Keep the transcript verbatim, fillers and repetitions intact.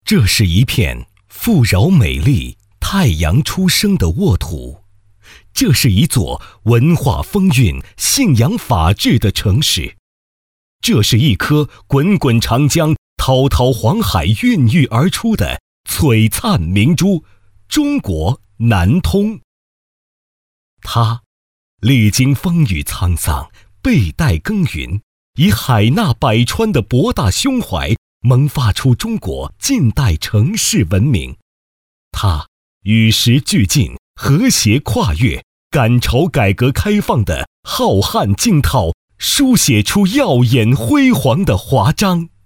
这是一片富饶美丽、太阳初升的沃土，这是一座文化风韵、信仰法治的城市，这是一颗滚滚长江、滔滔黄海孕育而出的璀璨明珠——中国南通。它历经风雨沧桑，背带耕耘，以海纳百川的博大胸怀萌发出中国近代城市文明。它与时俱进，和谐跨越，赶潮改革开放的浩瀚惊涛，书写出耀眼辉煌的华章。